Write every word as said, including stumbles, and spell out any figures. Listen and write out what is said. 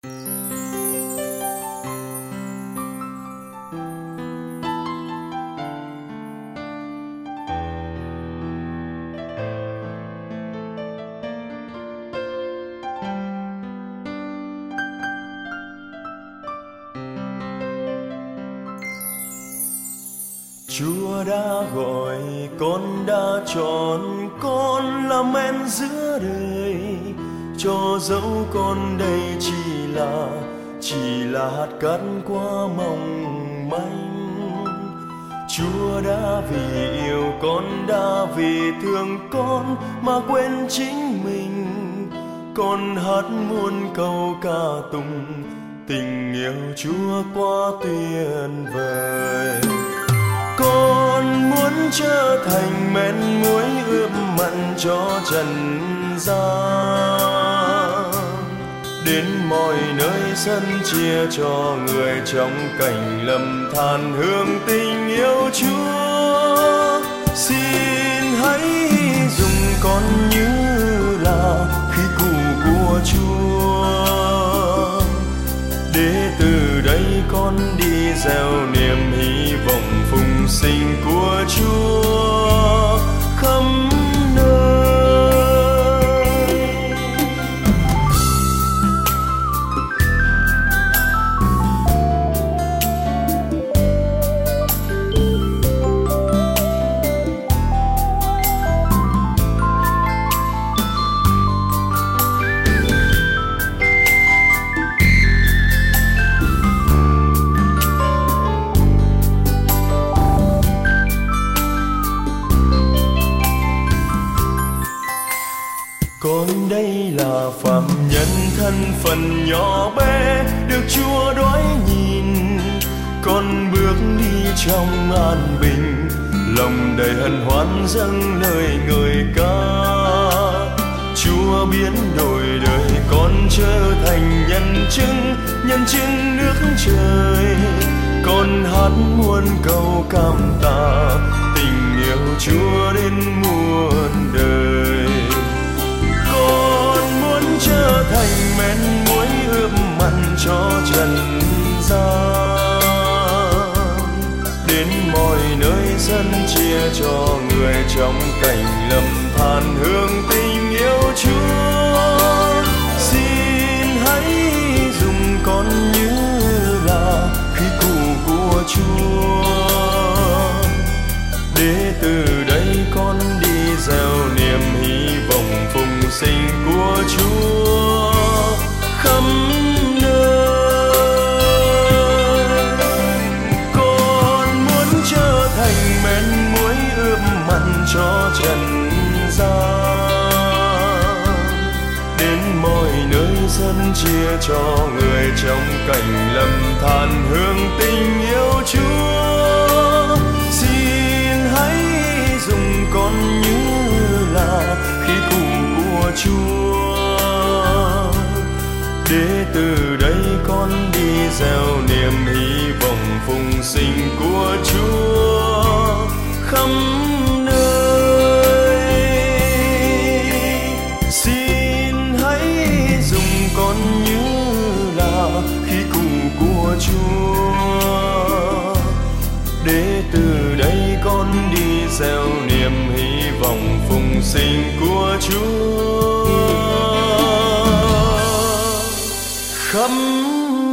Chúa đã gọi con, đã chọn con làm men giữa đời, cho dẫu con đây chỉ là chỉ là hạt cát qua mong manh. Chúa đã vì yêu con, đã vì thương con mà quên chính mình. Con hát muôn câu ca tụng tình yêu Chúa quá tuyệt vời. Con muốn trở thành men muối ướp mặn cho trần gian, đến mọi nơi sân chia cho người trong cảnh lầm than hương tình yêu Chúa. Xin hãy dùng con như là khí cụ của Chúa, để từ đây con đi gieo niềm hy vọng phụng sinh của Chúa khắp nơi. Con đây là phàm nhân thân phận nhỏ bé, được Chúa đói nhìn. Con bước đi trong an bình, lòng đầy hân hoan dâng lời ngợi ca. Chúa biến đổi đời con trở thành nhân chứng, nhân chứng nước trời. Con hát muôn câu cảm tạ, tình yêu Chúa đến muôn đời. Con muốn trở thành men muối ướp mặn cho trần gian, đến mọi nơi sân chia cho người trong cảnh lầm than hương tình yêu Chúa. Xin hãy dùng con như là khí cụ của Chúa, để từ đây con đi gieo niềm hy vọng phụng sinh của Chúa khắp nơi. Con muốn trở thành men muối ướp mặn cho trần gian, đến mọi nơi sân chia cho người trong cảnh lầm than hương tình yêu Chúa. Xin hãy dùng con như là khí cụ của Chúa, để từ đây con đi gieo niềm hy vọng phụng sinh của Chúa khắp nơi. Xin hãy dùng con như là khí cụ của Chúa, để từ đây con đi gieo niềm hy vọng phụng sinh của Chúa khắp